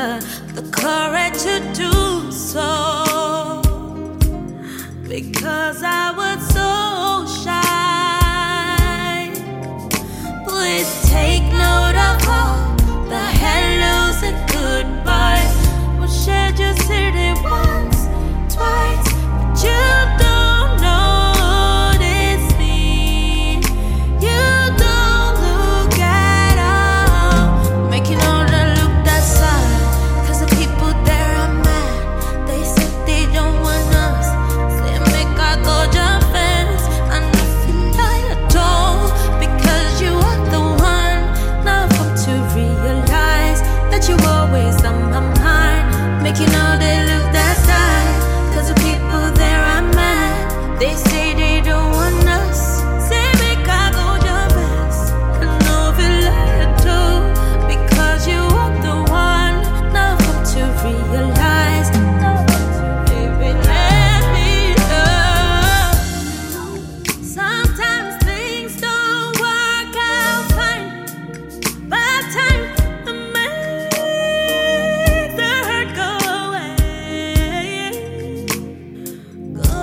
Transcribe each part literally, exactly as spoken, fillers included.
the, the courage to do so. Because I was so shy. Please take note of all the hellos and goodbyes. We shared your city once, twice, but you don't notice me. You don't look at all, making all the look that side. Cause the people there are mad. They said they don't want us. Say make I go jump fence. I know feel like I don't. Because you are the one. Now I've come to realize that you always on my mind. Making all they look that side. Cause the people there are mad. They say they don't want us. Say make I go jump fence. I know feel like I do. Because you are the one. Now I've come to realize. Baby, let me know. Sometimes things don't work out fine, but time makes the hurt go away. Go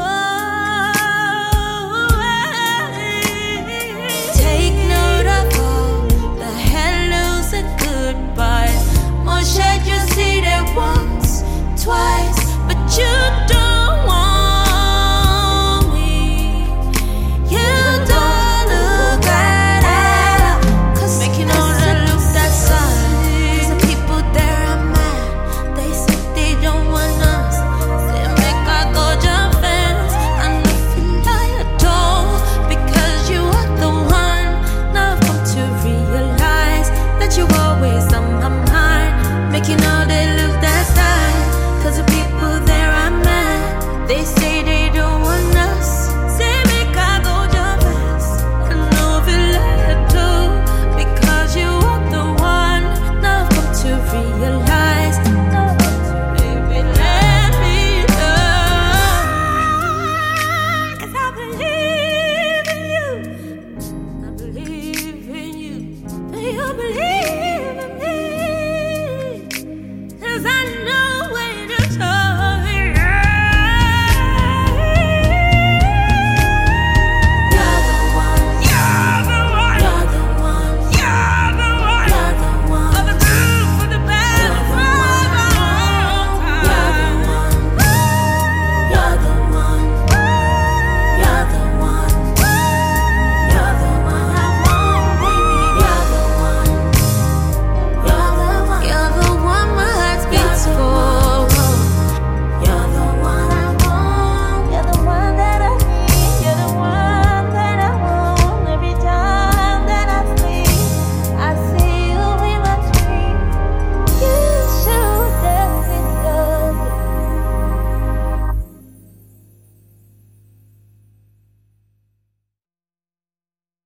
away. Take note of all the hellos and goodbyes. More shed you see that once, twice, but you don't want me. You don't look at all. Cause making all the look that side. Cause the people there are mad. They said they don't want us. Say make I go jump fence. I know feel like I don't. Because you are the one. Now I've come to realize that you always on my mind. Making all they look that side. Cause the people there are mad. They say they don't want us. Say make I go jump fence. I know feel like I do. Because you are the one. Now I've come to realize. Baby, let me know. Cause I believe in you. I believe in you. Do you believe in me? Cause I know